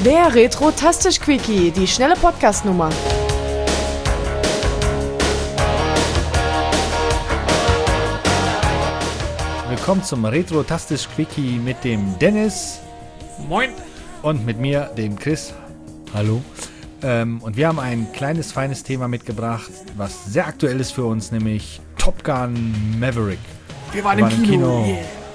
Der Retro-Tastisch-Quickie, die schnelle Podcast-Nummer. Willkommen zum Retro-Tastisch-Quickie mit dem Dennis. Moin. Und mit mir, dem Chris. Hallo. Und wir haben ein kleines, feines Thema mitgebracht, was sehr aktuell ist für uns, nämlich Top Gun Maverick. Wir waren im Kino.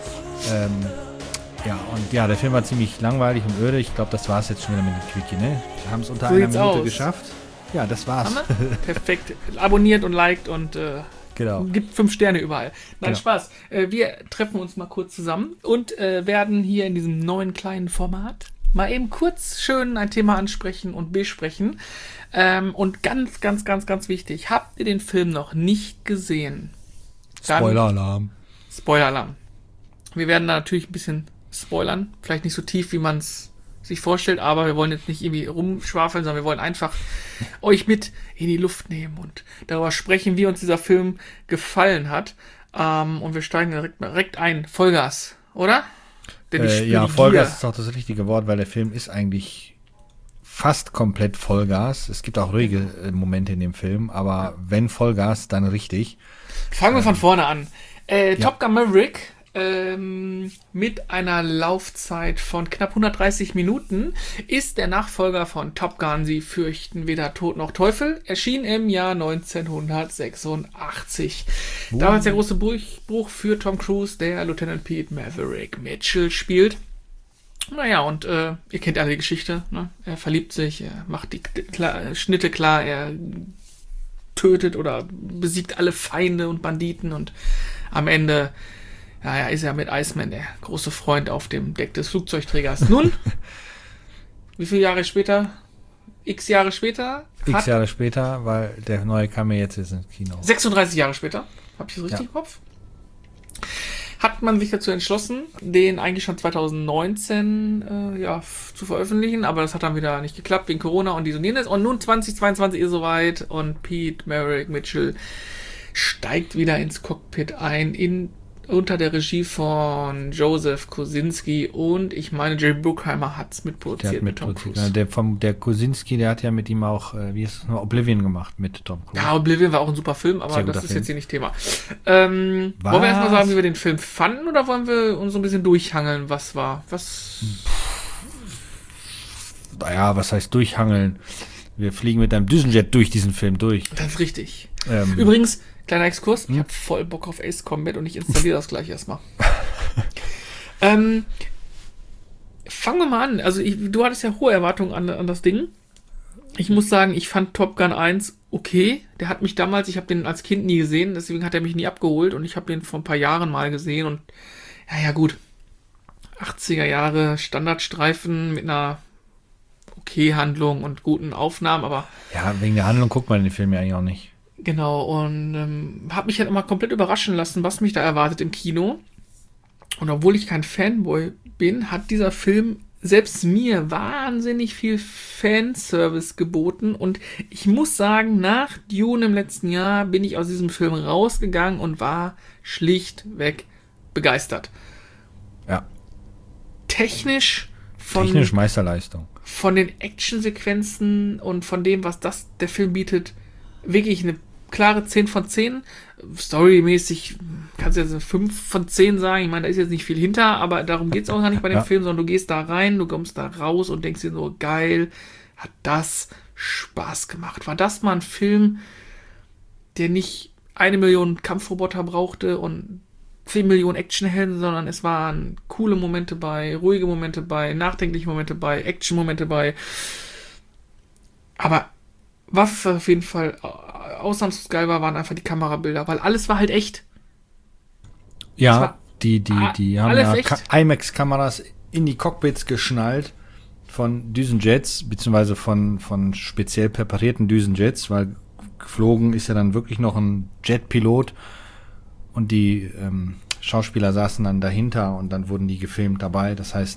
Yeah. Der Film war ziemlich langweilig und öde. Ich glaube, das war es jetzt schon wieder mit dem Quickie, ne? Wir haben es unter einer Minute geschafft. Ja, das war's. Perfekt. Abonniert und liked und genau. Gibt 5 Sterne überall. Nein, Genau. Spaß. Wir treffen uns mal kurz zusammen und werden hier in diesem neuen kleinen Format mal eben kurz schön ein Thema ansprechen und besprechen. Und ganz, ganz, ganz, ganz wichtig. Habt ihr den Film noch nicht gesehen? Spoiler-Alarm. Spoiler-Alarm. Wir werden da natürlich ein bisschen spoilern. Vielleicht nicht so tief, wie man es sich vorstellt, aber wir wollen jetzt nicht irgendwie rumschwafeln, sondern wir wollen einfach euch mit in die Luft nehmen und darüber sprechen, wie uns dieser Film gefallen hat. Und wir steigen direkt ein. Vollgas, oder? Vollgas ist auch das richtige Wort, weil der Film ist eigentlich fast komplett Vollgas. Es gibt auch ruhige Momente in dem Film, aber wenn Vollgas, dann richtig. Fangen wir von vorne an. Top Gun Maverick mit einer Laufzeit von knapp 130 Minuten ist der Nachfolger von Top Gun, Sie fürchten weder Tod noch Teufel, erschien im Jahr 1986. Damals der große Durchbruch für Tom Cruise, der Lieutenant Pete Maverick Mitchell spielt. Naja, und ihr kennt alle die Geschichte, ne? Er verliebt sich, er macht die Schnitte klar, er tötet oder besiegt alle Feinde und Banditen und am Ende ist er mit Iceman, der große Freund, auf dem Deck des Flugzeugträgers. Nun, wie viele Jahre später? X Jahre später, weil der neue kam ja jetzt ins Kino. 36 Jahre später, habe ich das richtig im Kopf? Hat man sich dazu entschlossen, den eigentlich schon 2019 zu veröffentlichen, aber das hat dann wieder nicht geklappt wegen Corona und dies und jenes. Und nun 2022 ist soweit und Pete Maverick Mitchell steigt wieder ins Cockpit ein, unter der Regie von Joseph Kosinski und ich meine, Jerry Bruckheimer hat es mitproduziert mit Tom Cruise. Der Kosinski, der hat ja mit ihm auch, Oblivion gemacht mit Tom Cruise. Ja, Oblivion war auch ein super Film, aber das ist jetzt hier nicht Thema. Wollen wir erstmal sagen, wie wir den Film fanden oder wollen wir uns so ein bisschen durchhangeln, was war? Naja, was heißt durchhangeln? Wir fliegen mit einem Düsenjet durch diesen Film durch. Das ist richtig. Übrigens, kleiner Exkurs, ich habe voll Bock auf Ace Combat und ich installiere das gleich erstmal. Fangen wir mal an. Also du hattest ja hohe Erwartungen an das Ding. Ich muss sagen, ich fand Top Gun 1 okay. Der hat mich damals, ich habe den als Kind nie gesehen, deswegen hat er mich nie abgeholt und ich habe den vor ein paar Jahren mal gesehen und ja gut. 80er Jahre Standardstreifen mit einer okay Handlung und guten Aufnahmen, aber... Ja, wegen der Handlung guckt man den Film ja eigentlich auch nicht. Genau, und habe mich halt immer komplett überraschen lassen, was mich da erwartet im Kino. Und obwohl ich kein Fanboy bin, hat dieser Film selbst mir wahnsinnig viel Fanservice geboten. Und ich muss sagen, nach Dune im letzten Jahr bin ich aus diesem Film rausgegangen und war schlichtweg begeistert. Ja. Technisch Meisterleistung. Von den Actionsequenzen und von dem, was der Film bietet, wirklich eine klare 10 von 10. Storymäßig kannst du jetzt eine 5 von 10 sagen. Ich meine, da ist jetzt nicht viel hinter, aber darum geht es auch gar nicht bei dem Film, sondern du gehst da rein, du kommst da raus und denkst dir so, geil, hat das Spaß gemacht. War das mal ein Film, der nicht 1 Million Kampfroboter brauchte und 10 Millionen Actionhelden, sondern es waren coole Momente bei, ruhige Momente bei, nachdenkliche Momente bei, Action-Momente bei. Aber was auf jeden Fall ausnahmslos geil war, waren einfach die Kamerabilder, weil alles war halt echt. Ja, die haben ja IMAX-Kameras in die Cockpits geschnallt von Düsenjets, beziehungsweise von speziell präparierten Düsenjets, weil geflogen ist ja dann wirklich noch ein Jetpilot und die Schauspieler saßen dann dahinter und dann wurden die gefilmt dabei. Das heißt,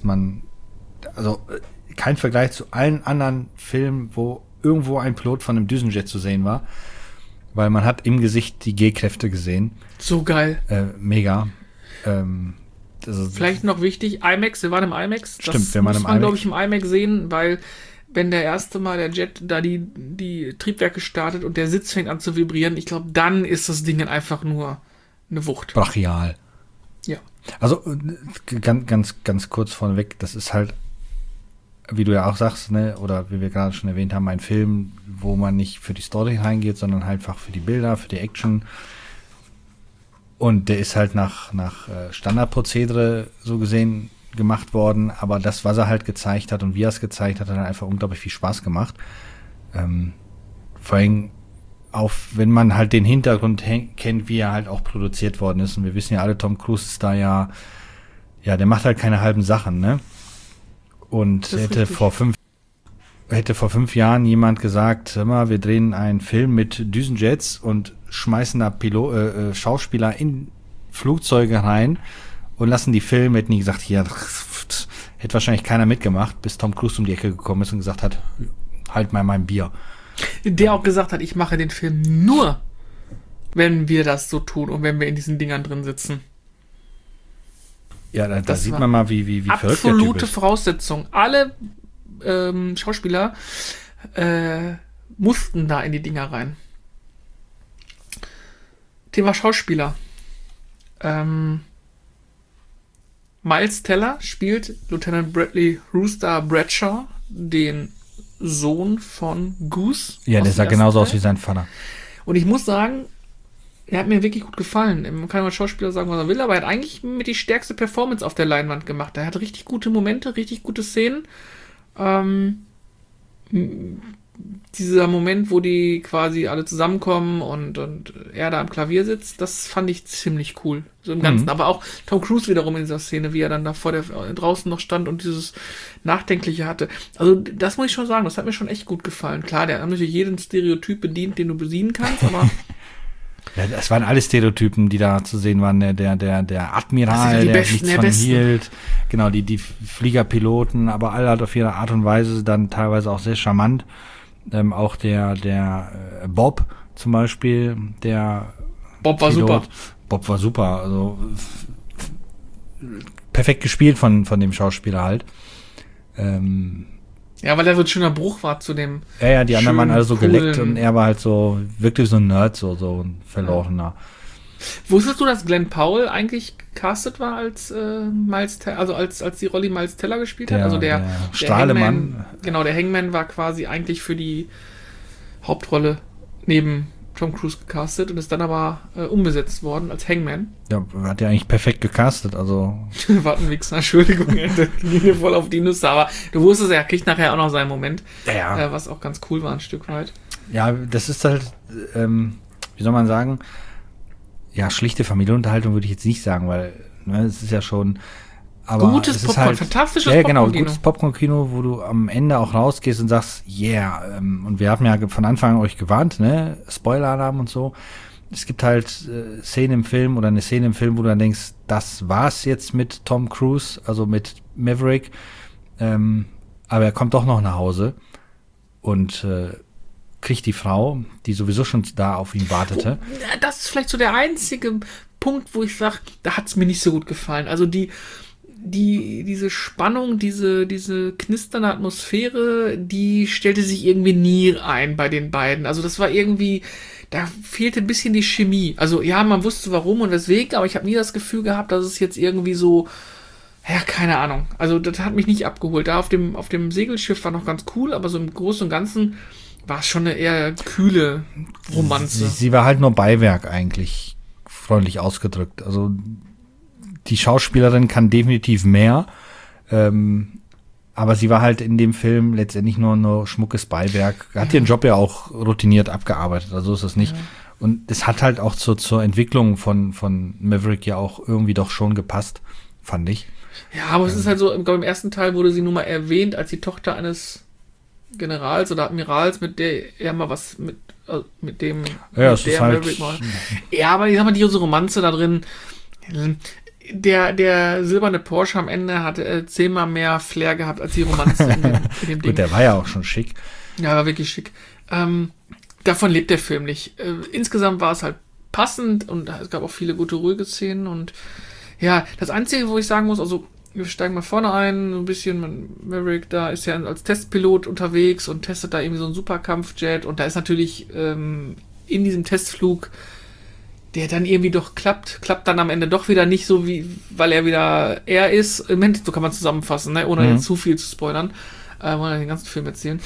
kein Vergleich zu allen anderen Filmen, wo irgendwo ein Pilot von einem Düsenjet zu sehen war, weil man hat im Gesicht die G-Kräfte gesehen. So geil. Mega. Vielleicht noch wichtig, IMAX, wir waren im IMAX. Stimmt, wenn man muss man, glaube ich, im IMAX sehen, weil wenn der erste Mal der Jet da die Triebwerke startet und der Sitz fängt an zu vibrieren, ich glaube, dann ist das Ding einfach nur eine Wucht. Brachial. Ja. Also ganz kurz vorneweg, das ist halt, wie du ja auch sagst, ne, oder wie wir gerade schon erwähnt haben, ein Film, wo man nicht für die Story reingeht, sondern halt einfach für die Bilder, für die Action. Und der ist halt nach Standardprozedere so gesehen gemacht worden, aber das, was er halt gezeigt hat und wie er es gezeigt hat, hat einfach unglaublich viel Spaß gemacht. Vor allem auch, wenn man halt den Hintergrund kennt, wie er halt auch produziert worden ist. Und wir wissen ja alle, Tom Cruise ist da ja, der macht halt keine halben Sachen, ne? Und hätte vor 5 Jahren jemand gesagt, hör mal, wir drehen einen Film mit Düsenjets und schmeißen da Schauspieler in Flugzeuge rein und lassen die filmen, hätten die gesagt, ja, hätte wahrscheinlich keiner mitgemacht, bis Tom Cruise um die Ecke gekommen ist und gesagt hat, halt mal mein Bier. Der auch gesagt hat, ich mache den Film nur, wenn wir das so tun und wenn wir in diesen Dingern drin sitzen. Ja, da sieht man mal, wie verrückt der Typ ist. Absolute Voraussetzung. Alle Schauspieler mussten da in die Dinger rein. Thema Schauspieler. Miles Teller spielt Lieutenant Bradley Rooster Bradshaw, den Sohn von Goose. Ja, der sah genauso aus wie sein Vater. Und ich muss sagen, er hat mir wirklich gut gefallen. Man kann mal Schauspieler sagen, was er will, aber er hat eigentlich mit die stärkste Performance auf der Leinwand gemacht. Er hat richtig gute Momente, richtig gute Szenen. Dieser Moment, wo die quasi alle zusammenkommen und er da am Klavier sitzt, das fand ich ziemlich cool. So im Ganzen. Aber auch Tom Cruise wiederum in dieser Szene, wie er dann da draußen noch stand und dieses Nachdenkliche hatte. Also das muss ich schon sagen, das hat mir schon echt gut gefallen. Klar, der hat natürlich jeden Stereotyp bedient, den du bedienen kannst, aber ja, das waren alle Stereotypen, die da zu sehen waren. Der Admiral, der nichts von hielt. Genau, die Fliegerpiloten, aber alle halt auf ihre Art und Weise dann teilweise auch sehr charmant. Auch der Bob zum Beispiel, Bob war super. Bob war super, also perfekt gespielt von dem Schauspieler halt. Ja, weil er so ein schöner Bruch war zu dem. Ja, die anderen waren alle so geleckt und er war halt so wirklich so ein Nerd, so ein Verlorener. Wusstest du, dass Glenn Powell eigentlich castet war als Miles Teller, also als die Rolle Miles Teller gespielt hat? Also der Strahlemann. Genau, der Hangman war quasi eigentlich für die Hauptrolle neben Tom Cruise gecastet und ist dann aber umbesetzt worden als Hangman. Ja, hat ja eigentlich perfekt gecastet, also. War ein Wichser, Entschuldigung, das ging mir voll auf die Nüsse, aber du wusstest, er kriegt nachher auch noch seinen Moment. Ja. Was auch ganz cool war ein Stück weit. Ja, das ist halt, wie soll man sagen, ja, schlichte Familienunterhaltung würde ich jetzt nicht sagen, weil, ne, es ist ja schon, aber gutes es Popcorn, ist halt, fantastisches Popcorn-Kino. Ja, genau, Popcorn-Kino. gutes Popcorn-Kino, wo du am Ende auch rausgehst und sagst, yeah, und wir haben ja von Anfang an euch gewarnt, ne, Spoiler-Alarm und so. Es gibt halt Szenen im Film oder eine Szene im Film, wo du dann denkst, das war's jetzt mit Tom Cruise, also mit Maverick, aber er kommt doch noch nach Hause und kriegt die Frau, die sowieso schon da auf ihn wartete. Das ist vielleicht so der einzige Punkt, wo ich sage, da hat's mir nicht so gut gefallen. Also diese Spannung, diese knisternde Atmosphäre, die stellte sich irgendwie nie ein bei den beiden. Also das war irgendwie, da fehlte ein bisschen die Chemie. Also ja, man wusste warum und weswegen, aber ich habe nie das Gefühl gehabt, dass es jetzt irgendwie so, ja, keine Ahnung. Also das hat mich nicht abgeholt. Da auf dem Segelschiff war noch ganz cool, aber so im Großen und Ganzen war es schon eine eher kühle Romanze. Sie war halt nur Beiwerk eigentlich, freundlich ausgedrückt. Also die Schauspielerin kann definitiv mehr, aber sie war halt in dem Film letztendlich nur schmuckes Beiwerk. Hat ihren Job ja auch routiniert abgearbeitet, also ist es nicht. Ja. Und es hat halt auch zur Entwicklung von Maverick ja auch irgendwie doch schon gepasst, fand ich. Ja, aber es ist halt so, im ersten Teil wurde sie nun mal erwähnt als die Tochter eines Generals oder Admirals, mit der er mal was mit dem ja, mit der halt Maverick mal. Ja, aber ich sag mal, diese Romanze da drin, der silberne Porsche am Ende hat 10-mal mehr Flair gehabt als die Romanze in dem Ding. Gut, der war ja auch schon schick. Ja, war wirklich schick. Davon lebt der Film nicht. Insgesamt war es halt passend und es gab auch viele gute, ruhige Szenen und Ja, das Einzige, wo ich sagen muss, also wir steigen mal vorne ein, so ein bisschen, Maverick da ist ja als Testpilot unterwegs und testet da irgendwie so einen Superkampfjet und da ist natürlich in diesem Testflug, der dann irgendwie doch klappt dann am Ende doch wieder nicht so, wie weil er wieder er ist. Im Moment, so kann man zusammenfassen, ne? Ohne jetzt zu viel zu spoilern. Wollen wir den ganzen Film erzählen.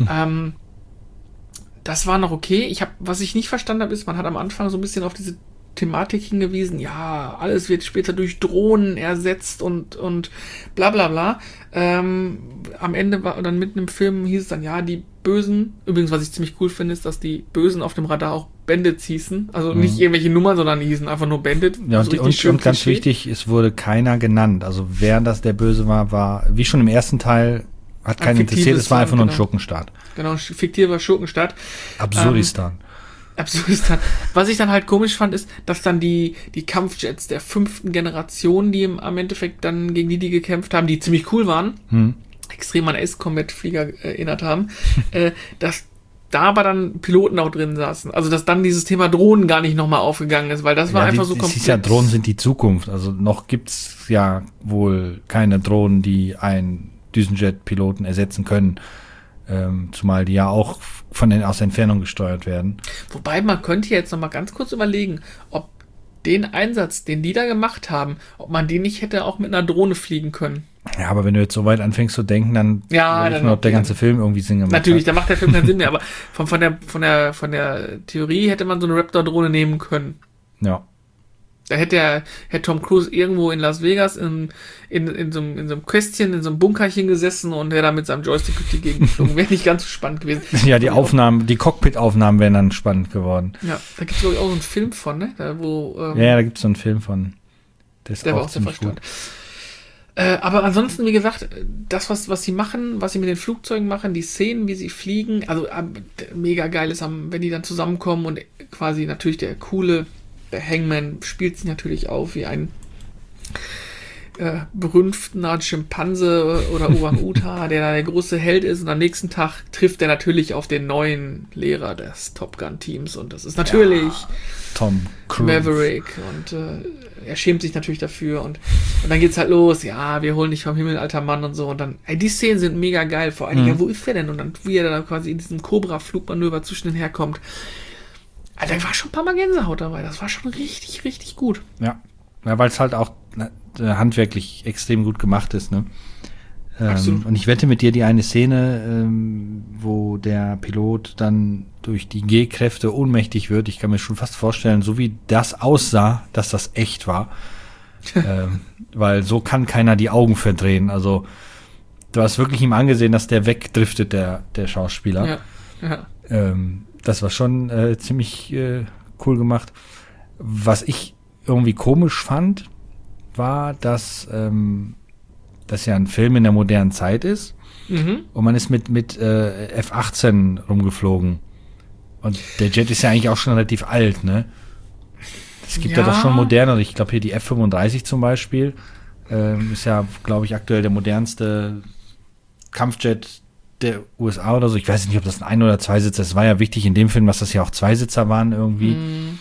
Das war noch okay. Was ich nicht verstanden habe, ist, man hat am Anfang so ein bisschen auf diese Thematik hingewiesen, ja, alles wird später durch Drohnen ersetzt und bla bla bla. Am Ende war dann mitten im Film hieß es dann, ja, die Bösen, übrigens, was ich ziemlich cool finde, ist, dass die Bösen auf dem Radar auch Bandits hießen. Also nicht irgendwelche Nummern, sondern die hießen einfach nur Bandit. Ja, so und ganz wichtig, es wurde keiner genannt. Also wer das der Böse war, wie schon im ersten Teil, hat keinen interessiert, es war einfach nur ein Schurkenstaat. Genau, fiktiver Schurkenstaat. Absurdistan. Absurdistan. Was ich dann halt komisch fand, ist, dass dann die Kampfjets der 5. Generation, die am Endeffekt dann gegen die gekämpft haben, die ziemlich cool waren, extrem an Ace Combat Flieger erinnert haben, dass da aber dann Piloten auch drin saßen. Also, dass dann dieses Thema Drohnen gar nicht nochmal aufgegangen ist, weil das war einfach so komplett. Ja, Drohnen sind die Zukunft. Also, noch gibt's ja wohl keine Drohnen, die einen Düsenjet-Piloten ersetzen können. Zumal die ja auch aus der Entfernung gesteuert werden. Wobei, man könnte jetzt noch mal ganz kurz überlegen, ob den Einsatz, den die da gemacht haben, ob man den nicht hätte auch mit einer Drohne fliegen können. Ja, aber wenn du jetzt so weit anfängst zu denken, dann weiß ich mal, ob der ganze Film irgendwie Sinn gemacht hat. Natürlich, da macht der Film keinen Sinn mehr, aber von der Theorie hätte man so eine Raptor-Drohne nehmen können. Ja. Da hätte Tom Cruise irgendwo in Las Vegas in so einem Kästchen, in so einem Bunkerchen gesessen und wäre da mit seinem Joystick durch die Gegend geflogen. Wäre nicht ganz so spannend gewesen. Ja, die Cockpit-Aufnahmen wären dann spannend geworden. Ja, da gibt es glaube ich auch so einen Film von, ne? Da gibt es so einen Film von. Der war auch sehr verstört. Aber ansonsten, wie gesagt, das, was sie machen, was sie mit den Flugzeugen machen, die Szenen, wie sie fliegen, also mega geil ist, wenn die dann zusammenkommen und quasi natürlich der Hangman spielt sich natürlich auf wie ein berühmter Schimpanse oder Orang-Utan, der da der große Held ist und am nächsten Tag trifft er natürlich auf den neuen Lehrer des Top Gun-Teams und das ist natürlich Tom Cruise. Maverick und er schämt sich natürlich dafür und dann geht's halt los, ja, wir holen dich vom Himmel, alter Mann und so und dann, die Szenen sind mega geil, vor allen Dingen, ja, wo ist der denn? Und dann, wie er da quasi in diesem Cobra-Flugmanöver zwischen den herkommt. Alter, da war schon ein paar Mal Gänsehaut dabei. Das war schon richtig, richtig gut. Ja, weil es halt auch handwerklich extrem gut gemacht ist, ne? Absolut. Und ich wette mit dir, die eine Szene, wo der Pilot dann durch die G-Kräfte ohnmächtig wird, ich kann mir schon fast vorstellen, so wie das aussah, dass das echt war. Weil so kann keiner die Augen verdrehen. Also du hast wirklich ihm angesehen, dass der wegdriftet, der Schauspieler. Ja. Das war schon ziemlich cool gemacht. Was ich irgendwie komisch fand, war, dass das ja ein Film in der modernen Zeit ist und man ist mit F-18 rumgeflogen. Und der Jet ist ja eigentlich auch schon relativ alt, ne? Es gibt ja doch schon moderne, ich glaube hier die F-35 zum Beispiel, ist ja, glaube ich, aktuell der modernste Kampfjet der USA oder so. Ich weiß nicht, ob das ein oder zwei Sitzer ist. Es war ja wichtig in dem Film, dass das ja auch Zweisitzer waren irgendwie.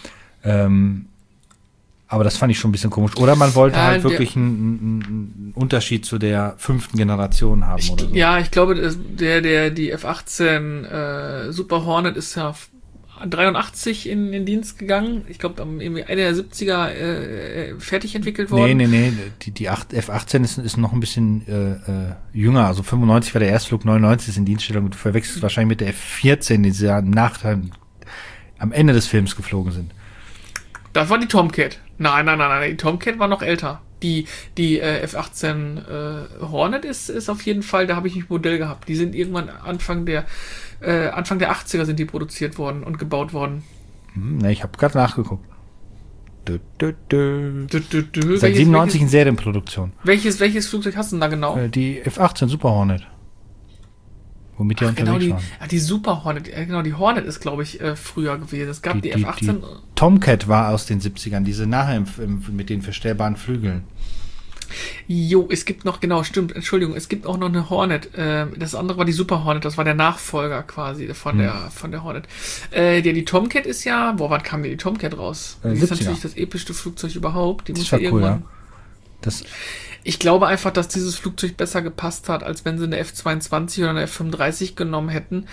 Aber das fand ich schon ein bisschen komisch. Oder man wollte halt wirklich einen Unterschied zu der 5. Generation haben oder so. Ja, ich glaube, die F-18 Super Hornet ist ja 83 in Dienst gegangen. Ich glaube, irgendwie Ende der 70er fertig entwickelt worden. Nee. Die F-18 ist noch ein bisschen jünger. Also 95 war der Erstflug, 99 ist in Dienststellung. Du verwechselst wahrscheinlich mit der F-14, die sie ja am Ende des Films geflogen sind. Das war die Tomcat. Nein, die Tomcat war noch älter. Die F-18 Hornet ist auf jeden Fall, da habe ich ein Modell gehabt. Die sind irgendwann Anfang der 80er sind die produziert worden und gebaut worden. Ich habe gerade nachgeguckt. Seit 97 in Serienproduktion. Welches Flugzeug hast du denn da genau? Die F-18 Super Hornet. Womit die unterwegs waren. Die Super Hornet, genau, die Hornet ist, glaube ich, früher gewesen. Es gab die F-18. Die Tomcat war aus den 70ern, diese nachher mit den verstellbaren Flügeln. Jo, es gibt noch, genau, stimmt, Entschuldigung, es gibt auch noch eine Hornet. Das andere war die Super Hornet, das war der Nachfolger quasi von der Hornet. Die Tomcat ist ja, wann kam die Tomcat raus? Die ist natürlich das epischste Flugzeug überhaupt. Die muss ja irgendwann. Cool, Ich glaube einfach, dass dieses Flugzeug besser gepasst hat, als wenn sie eine F-22 oder eine F-35 genommen hätten.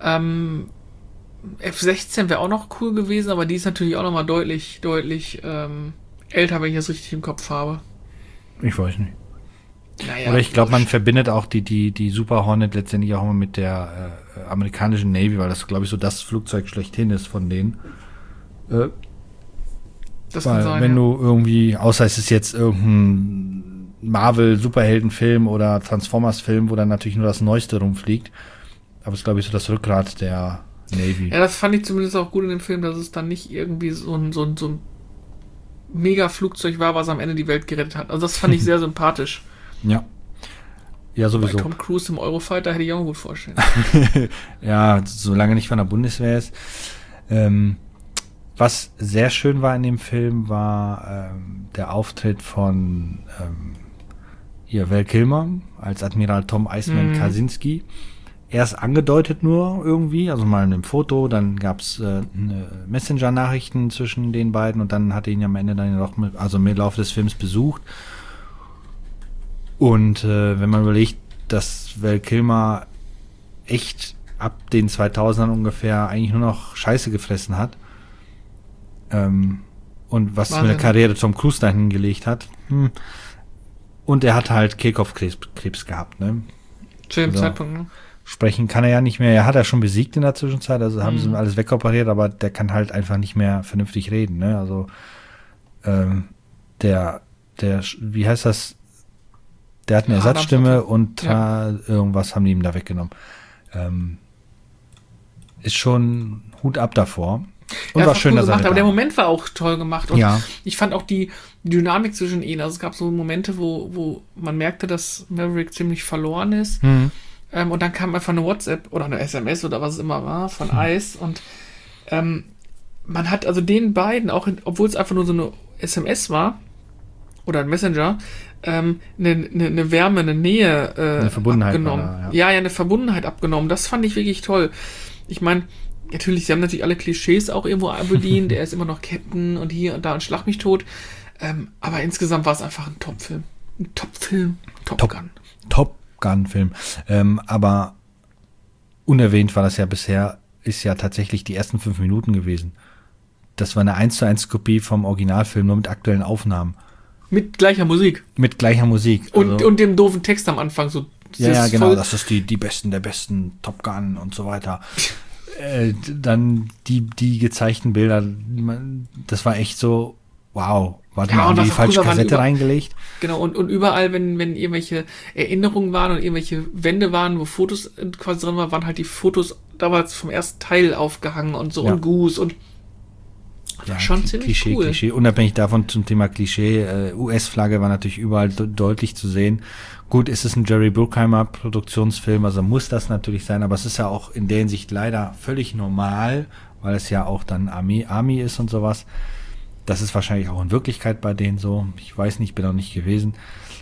F-16 wäre auch noch cool gewesen, aber die ist natürlich auch nochmal deutlich älter, wenn ich das richtig im Kopf habe. Ich weiß nicht. Naja, oder ich glaube, man verbindet auch die Super Hornet letztendlich auch immer mit der amerikanischen Navy, weil das, glaube ich, so das Flugzeug schlechthin ist von denen. Das kann sein, wenn du irgendwie, außer es ist jetzt irgendein Marvel-Superheldenfilm oder Transformers-Film, wo dann natürlich nur das Neueste rumfliegt. Aber es ist, glaube ich, so das Rückgrat der Navy. Ja, das fand ich zumindest auch gut in dem Film, dass es dann nicht irgendwie so ein Mega-Flugzeug war, was am Ende die Welt gerettet hat. Also das fand ich sehr sympathisch. Ja. Ja, sowieso. Bei Tom Cruise im Eurofighter hätte ich auch gut vorstellen. Ja, solange nicht von der Bundeswehr ist. Was sehr schön war in dem Film, war der Auftritt von Val Kilmer als Admiral Tom Iceman Kaczynski. Erst angedeutet nur irgendwie, also mal in einem Foto, dann gab's Messenger-Nachrichten zwischen den beiden und dann hat er ihn am Ende dann noch im Laufe des Films besucht. Und wenn man überlegt, dass Val Kilmer echt ab den 2000ern ungefähr eigentlich nur noch Scheiße gefressen hat, und was für eine Karriere Tom Cruise da hingelegt hat. Und er hat halt Kehlkopfkrebs gehabt, ne? Zu dem Zeitpunkt, ne? Sprechen kann er ja nicht mehr. Er hat ja schon besiegt in der Zwischenzeit, also haben sie alles wegoperiert, aber der kann halt einfach nicht mehr vernünftig reden, ne? Also der wie heißt das? Der hat eine Ersatzstimme und irgendwas haben die ihm da weggenommen. Ist schon Hut ab davor. Und war schön, dass er aber der Moment war auch toll gemacht. Und ich fand auch die Dynamik zwischen ihnen. Also es gab so Momente, wo man merkte, dass Maverick ziemlich verloren ist. Und dann kam einfach eine WhatsApp oder eine SMS oder was es immer war von Ice. Und man hat also den beiden, auch obwohl es einfach nur so eine SMS war oder ein Messenger, eine Wärme, eine Nähe eine Verbundenheit abgenommen. Eine Verbundenheit abgenommen. Das fand ich wirklich toll. Ich meine, natürlich, sie haben natürlich alle Klischees auch irgendwo bedient. Er ist immer noch Captain und hier und da und Schlag mich tot. Aber insgesamt war es einfach ein Top-Film. Ein Top-Film. Top Gun. Top Gun-Film. Aber unerwähnt war das ja bisher, ist ja tatsächlich die ersten 5 Minuten gewesen. Das war eine 1:1 Kopie vom Originalfilm, nur mit aktuellen Aufnahmen. Mit gleicher Musik. Mit gleicher Musik. Also, und dem doofen Text am Anfang. So, ja, genau, das ist die Besten der Besten, Top Gun und so weiter. Dann die gezeigten Bilder, das war echt so, wow. Warte mal, haben die falsche Kassette reingelegt? Genau, und überall, wenn irgendwelche Erinnerungen waren und irgendwelche Wände waren, wo Fotos quasi drin waren halt die Fotos damals vom ersten Teil aufgehangen und so und Goose und ja, schon ziemlich cool. Klischee. Unabhängig davon zum Thema Klischee, US-Flagge war natürlich überall deutlich zu sehen. Gut, ist es ein Jerry Bruckheimer Produktionsfilm, also muss das natürlich sein, aber es ist ja auch in der Hinsicht leider völlig normal, weil es ja auch dann Army ist und sowas. Das ist wahrscheinlich auch in Wirklichkeit bei denen so. Ich weiß nicht, bin auch nicht gewesen.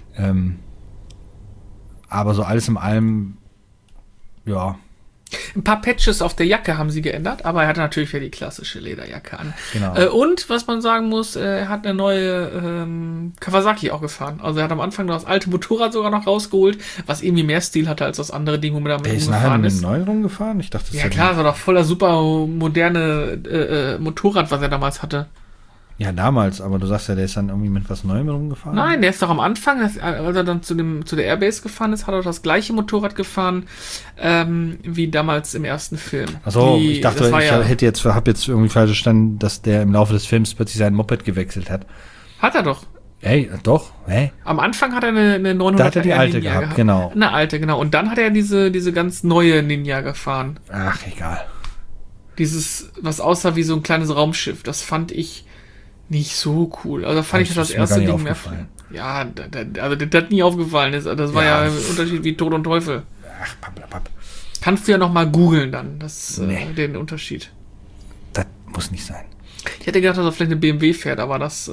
Aber so alles in allem, ja. Ein paar Patches auf der Jacke haben sie geändert, aber er hatte natürlich wieder die klassische Lederjacke an. Genau. Und, was man sagen muss, er hat eine neue Kawasaki auch gefahren. Also er hat am Anfang das alte Motorrad sogar noch rausgeholt, was irgendwie mehr Stil hatte als das andere Ding, wo man damit rumgefahren ist. Ist nachher mit dem neuen rumgefahren? Ich dachte, das ja klar, das war doch voller super moderne Motorrad, was er damals hatte. Ja, damals, aber du sagst ja, der ist dann irgendwie mit was Neuem rumgefahren? Nein, der ist doch am Anfang, als er dann zu der Airbase gefahren ist, hat er das gleiche Motorrad gefahren, wie damals im ersten Film. Achso, ich dachte, ich habe jetzt irgendwie falsch verstanden, dass der im Laufe des Films plötzlich sein Moped gewechselt hat. Hat er doch. Ey, doch, hä? Am Anfang hat er eine 900er da hat er die alte gehabt, genau. Eine alte, genau. Und dann hat er diese ganz neue Ninja gefahren. Ach, egal. Dieses, was aussah wie so ein kleines Raumschiff, das fand ich nicht so cool. Also fand ich das erste Ding mehr. Ja, also das nie aufgefallen ist. Das war ja ein Unterschied wie Tod und Teufel. Ach, papp. Kannst du ja noch mal googeln dann, den Unterschied. Das muss nicht sein. Ich hätte gedacht, dass er vielleicht eine BMW fährt, aber das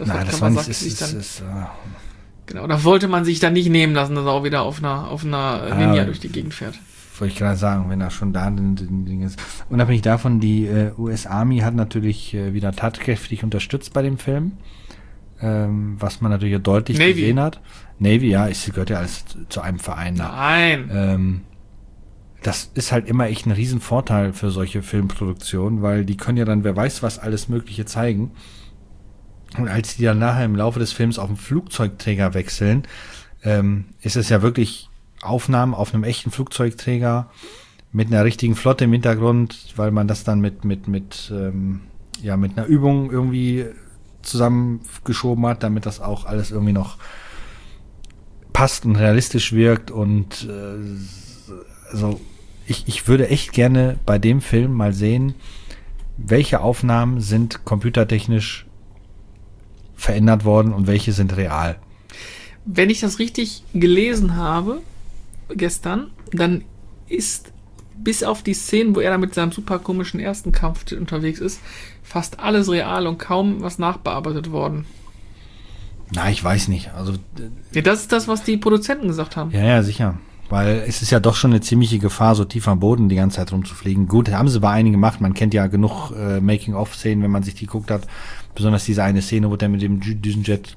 genau, da wollte man sich dann nicht nehmen lassen, dass er auch wieder auf einer Ninja durch die Gegend fährt. Wollte ich gerade sagen, wenn er schon da ein Ding ist. Unabhängig davon, die US Army hat natürlich wieder tatkräftig unterstützt bei dem Film. was man natürlich deutlich gesehen hat. Navy, ja, es gehört ja alles zu einem Verein. Nein. Das ist halt immer echt ein Riesenvorteil für solche Filmproduktionen, weil die können ja dann, wer weiß was, alles Mögliche zeigen. Und als die dann nachher im Laufe des Films auf den Flugzeugträger wechseln, ist es ja wirklich Aufnahmen auf einem echten Flugzeugträger mit einer richtigen Flotte im Hintergrund, weil man das dann mit einer Übung irgendwie zusammengeschoben hat, damit das auch alles irgendwie noch passt und realistisch wirkt. Und also ich würde echt gerne bei dem Film mal sehen, welche Aufnahmen sind computertechnisch verändert worden und welche sind real. Wenn ich das richtig gelesen habe, gestern, dann ist bis auf die Szenen, wo er da mit seinem super komischen ersten Kampf unterwegs ist, fast alles real und kaum was nachbearbeitet worden. Na, ich weiß nicht. Also ja, das ist das, was die Produzenten gesagt haben. Ja, sicher. Weil es ist ja doch schon eine ziemliche Gefahr, so tief am Boden die ganze Zeit rumzufliegen. Gut, haben sie bei einigen gemacht. Man kennt ja genug Making-of-Szenen, wenn man sich die geguckt hat. Besonders diese eine Szene, wo der mit dem Düsenjet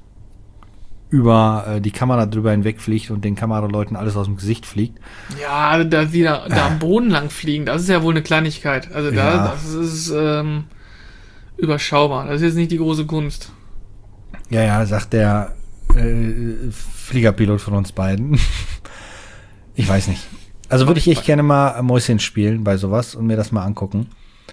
über die Kamera drüber hinwegfliegt und den Kameraleuten alles aus dem Gesicht fliegt. Ja, da am Boden lang fliegen, das ist ja wohl eine Kleinigkeit. Also das ist überschaubar. Das ist jetzt nicht die große Kunst. Ja, sagt der Fliegerpilot von uns beiden. Ich weiß nicht. Also würde ich echt gerne mal Mäuschen spielen bei sowas und mir das mal angucken.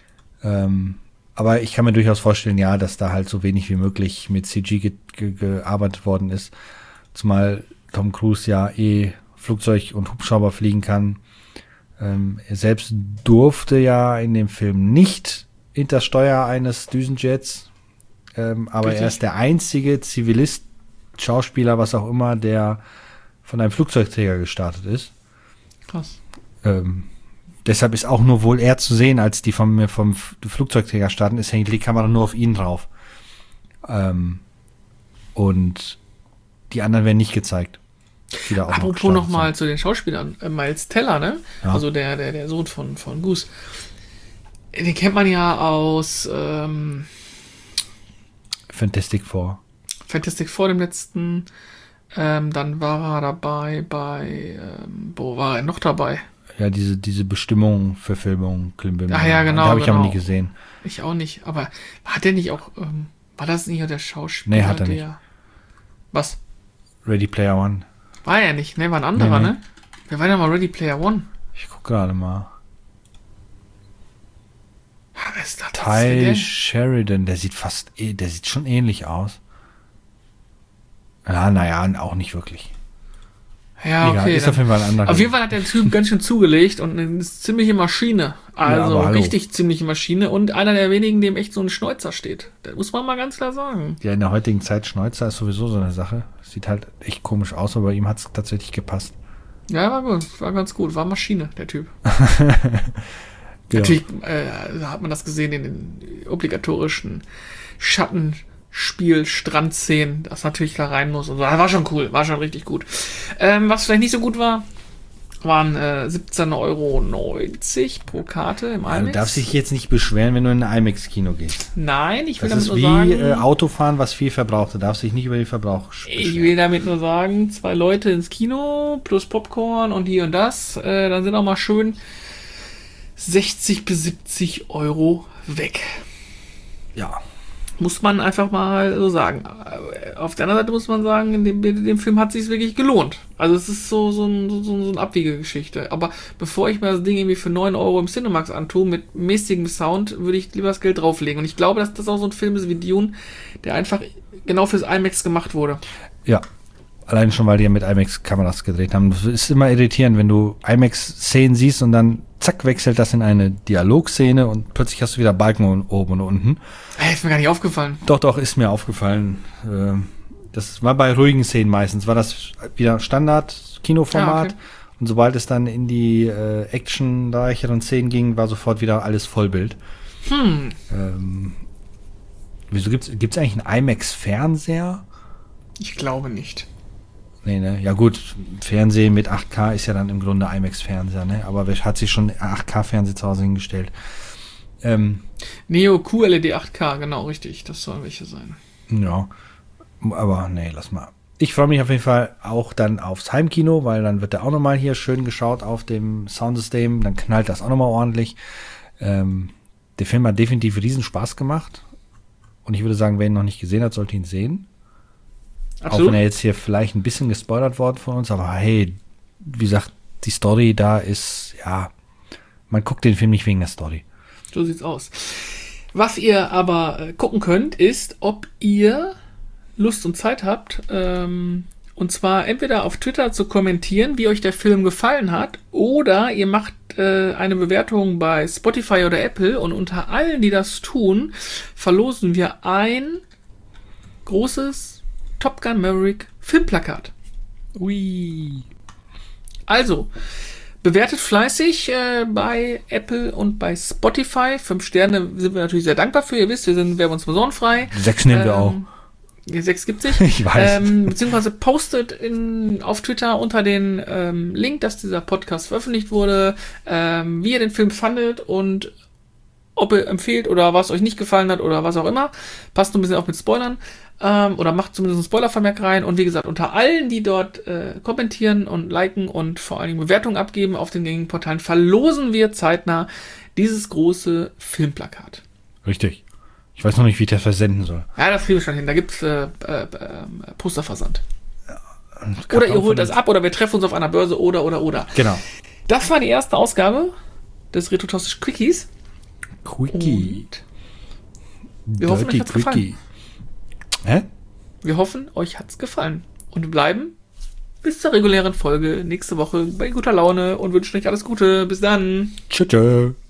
Aber ich kann mir durchaus vorstellen, ja, dass da halt so wenig wie möglich mit CG gearbeitet worden ist. Zumal Tom Cruise ja Flugzeug und Hubschrauber fliegen kann. Er selbst durfte ja in dem Film nicht hinter Steuer eines Düsenjets. Aber richtig. Er ist der einzige Zivilist, Schauspieler, was auch immer, der von einem Flugzeugträger gestartet ist. Krass. Deshalb ist auch nur wohl er zu sehen, als die vom Flugzeugträger starten, hängt die Kamera nur auf ihn drauf. Und die anderen werden nicht gezeigt. Apropos nochmal zu den Schauspielern. Miles Teller, ne? Ja. Also der Sohn von Goose. Den kennt man ja aus Fantastic Four. Fantastic Four, dem letzten. Dann war er dabei bei wo war er noch dabei? Ja, diese Bestimmung, Verfilmung, Klimbim. Ah ja, genau. Die habe ich aber nie gesehen. Ich auch nicht, aber hat der nicht auch, war das nicht auch der Schauspieler? Nee, hat er nicht. Was? Ready Player One. War er nicht, ne? War ein anderer, nee. Ne? Wer war denn mal Ready Player One? Ich guck gerade mal. Wer ist das? Ty Sheridan, der sieht schon ähnlich aus. Ja, naja, auch nicht wirklich. Ja, okay. Egal, ist auf jeden Fall ein anderer. Auf jeden Fall hat der Typ ganz schön zugelegt und eine ziemliche Maschine. Also ja, richtig ziemliche Maschine und einer der wenigen, dem echt so ein Schnäuzer steht. Das muss man mal ganz klar sagen. Ja, in der heutigen Zeit Schnäuzer ist sowieso so eine Sache. Sieht halt echt komisch aus, aber bei ihm hat es tatsächlich gepasst. Ja, war gut. War ganz gut. War Maschine, der Typ. Ja. Natürlich hat man das gesehen in den obligatorischen Schattenspiel-Strandszenen, das natürlich da rein muss und so. Das war schon cool, war schon richtig gut. Was vielleicht nicht so gut war, waren 17,90 € pro Karte im IMAX. Du darfst dich jetzt nicht beschweren, wenn du in ein IMAX-Kino gehst. Nein, ich will damit nur sagen... Das ist wie Autofahren, was viel verbraucht. Du darfst dich nicht über den Verbrauch beschweren. Ich will damit nur sagen, 2 Leute ins Kino, plus Popcorn und hier und das, dann sind auch mal schön 60 bis 70 € weg. Ja. Muss man einfach mal so sagen. Auf der anderen Seite muss man sagen, in dem Film hat es sich wirklich gelohnt. Also es ist so eine Abwiegegeschichte. Aber bevor ich mir das Ding irgendwie für 9 € im Cinemax antue, mit mäßigem Sound, würde ich lieber das Geld drauflegen. Und ich glaube, dass das auch so ein Film ist wie Dune, der einfach genau fürs IMAX gemacht wurde. Ja. Allein schon, weil die ja mit IMAX-Kameras gedreht haben. Das ist immer irritierend, wenn du IMAX-Szenen siehst und dann zack, wechselt das in eine Dialogszene und plötzlich hast du wieder Balken oben und unten. Hey, ist mir gar nicht aufgefallen. Doch, ist mir aufgefallen. Das war bei ruhigen Szenen meistens. War das wieder Standard-Kinoformat. Ja, okay. Und sobald es dann in die actionreicheren Szenen ging, war sofort wieder alles Vollbild. Wieso gibt's eigentlich einen IMAX-Fernseher? Ich glaube nicht. Nee, ne? Ja gut, Fernsehen mit 8K ist ja dann im Grunde IMAX-Fernseher, ne? Aber wer hat sich schon 8K-Fernseher zu Hause hingestellt? Neo QLED 8K, genau, richtig. Das sollen welche sein. Ja. Aber nee, lass mal. Ich freue mich auf jeden Fall auch dann aufs Heimkino, weil dann wird der auch nochmal hier schön geschaut auf dem Soundsystem. Dann knallt das auch nochmal ordentlich. Der Film hat definitiv riesen Spaß gemacht. Und ich würde sagen, wer ihn noch nicht gesehen hat, sollte ihn sehen. Absolut. Auch wenn er jetzt hier vielleicht ein bisschen gespoilert worden von uns. Aber hey, wie gesagt, die Story da ist, ja, man guckt den Film nicht wegen der Story. So sieht's aus. Was ihr aber gucken könnt, ist, ob ihr Lust und Zeit habt, und zwar entweder auf Twitter zu kommentieren, wie euch der Film gefallen hat, oder ihr macht eine Bewertung bei Spotify oder Apple, und unter allen, die das tun, verlosen wir ein großes Top Gun Maverick Filmplakat. Ui. Also, bewertet fleißig bei Apple und bei Spotify. 5 Sterne sind wir natürlich sehr dankbar für. Ihr wisst, wir sind werbungspersonenfrei. 6 nehmen wir auch. 6 gibt's nicht. Ich weiß. Beziehungsweise postet auf Twitter unter den Link, dass dieser Podcast veröffentlicht wurde, wie ihr den Film fandet und ob ihr empfehlt oder was euch nicht gefallen hat oder was auch immer. Passt nur ein bisschen auch mit Spoilern. Oder macht zumindest einen Spoilervermerk rein. Und wie gesagt, unter allen, die dort kommentieren und liken und vor allem Bewertungen abgeben auf den gängigen Portalen, verlosen wir zeitnah dieses große Filmplakat. Richtig. Ich weiß noch nicht, wie ich das versenden soll. Ja, das kriegen wir schon hin. Da gibt's Posterversand. Ja, oder ihr holt das ab, oder wir treffen uns auf einer Börse, oder. Genau. Das war die erste Ausgabe des Retrotastisch Quickies. Quickie. Und wir hoffen, euch hat's gefallen. Hä? Wir hoffen, euch hat's gefallen. Und wir bleiben bis zur regulären Folge nächste Woche bei guter Laune und wünschen euch alles Gute. Bis dann. Tschüss.